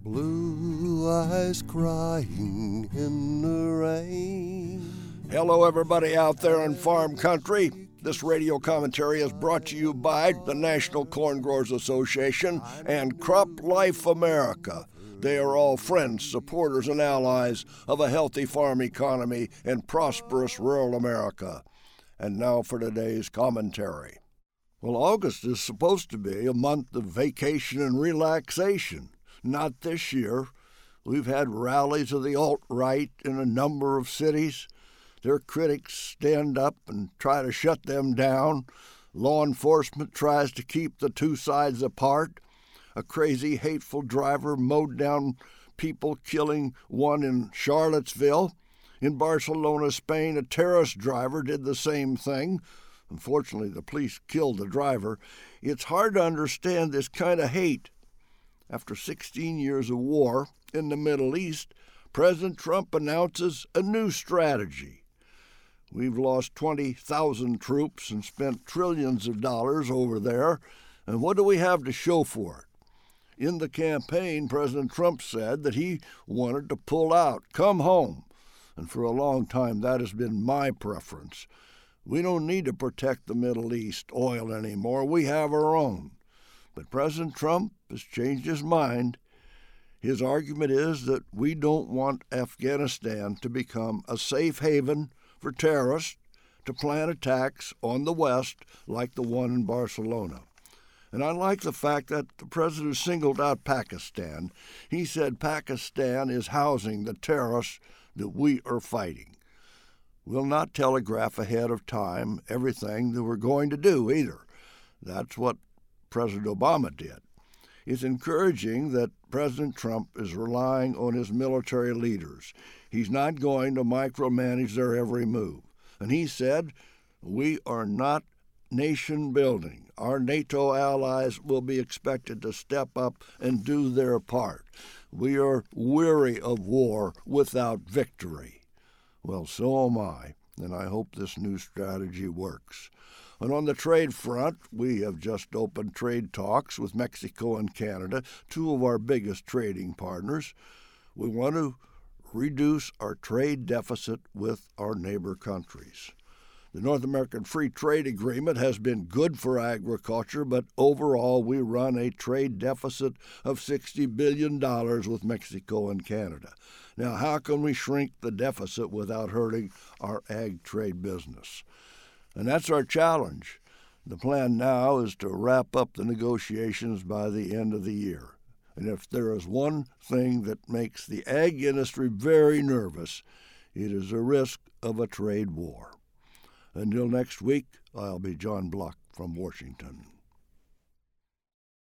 Blue eyes crying in the rain. Hello, everybody out there in farm country. This radio commentary is brought to you by the National Corn Growers Association and Crop Life America. They are all friends, supporters, and allies of a healthy farm economy in prosperous rural America. And now for today's commentary. Well, August is supposed to be a month of vacation and relaxation. Not this year. We've had rallies of the alt-right in a number of cities. Their critics stand up and try to shut them down. Law enforcement tries to keep the two sides apart. A crazy, hateful driver mowed down people, killing one in Charlottesville. In Barcelona, Spain, a terrorist driver did the same thing. Unfortunately, the police killed the driver. It's hard to understand this kind of hate. After 16 years of war in the Middle East, President Trump announces a new strategy. We've lost 20,000 troops and spent trillions of dollars over there, and what do we have to show for it? In the campaign, President Trump said that he wanted to pull out, come home, and for a long time that has been my preference. We don't need to protect the Middle East oil anymore. We have our own. But President Trump has changed his mind. His argument is that we don't want Afghanistan to become a safe haven for terrorists to plan attacks on the West like the one in Barcelona. And I like the fact that the president singled out Pakistan. He said Pakistan is housing the terrorists that we are fighting. We'll not telegraph ahead of time everything that we're going to do either. That's what President Obama did. It's encouraging that President Trump is relying on his military leaders. He's not going to micromanage their every move. And he said, we are not nation building. Our NATO allies will be expected to step up and do their part. We are weary of war without victory. Well, so am I, and I hope this new strategy works. And on the trade front, we have just opened trade talks with Mexico and Canada, two of our biggest trading partners. We want to reduce our trade deficit with our neighbor countries. The North American Free Trade Agreement has been good for agriculture, but overall we run a trade deficit of $60 billion with Mexico and Canada. Now, how can we shrink the deficit without hurting our ag trade business? And that's our challenge. The plan now is to wrap up the negotiations by the end of the year. And if there is one thing that makes the ag industry very nervous, it is the risk of a trade war. Until next week, I'll be John Block from Washington.